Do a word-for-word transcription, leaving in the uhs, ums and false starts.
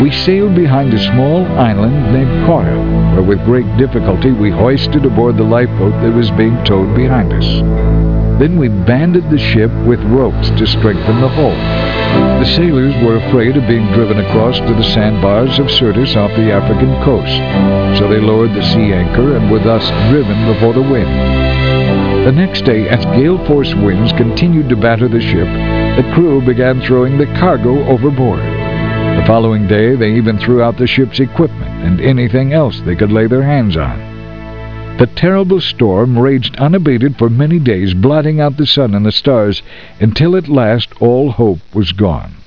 We sailed behind a small island named Corta, where with great difficulty we hoisted aboard the lifeboat that was being towed behind us. Then we banded the ship with ropes to strengthen the hull. The sailors were afraid of being driven across to the sandbars of Syrtis off the African coast, so they lowered the sea anchor and were thus driven before the wind. The next day, as gale-force winds continued to batter the ship, the crew began throwing the cargo overboard. The following day, they even threw out the ship's equipment and anything else they could lay their hands on. The terrible storm raged unabated for many days, blotting out the sun and the stars, until at last all hope was gone.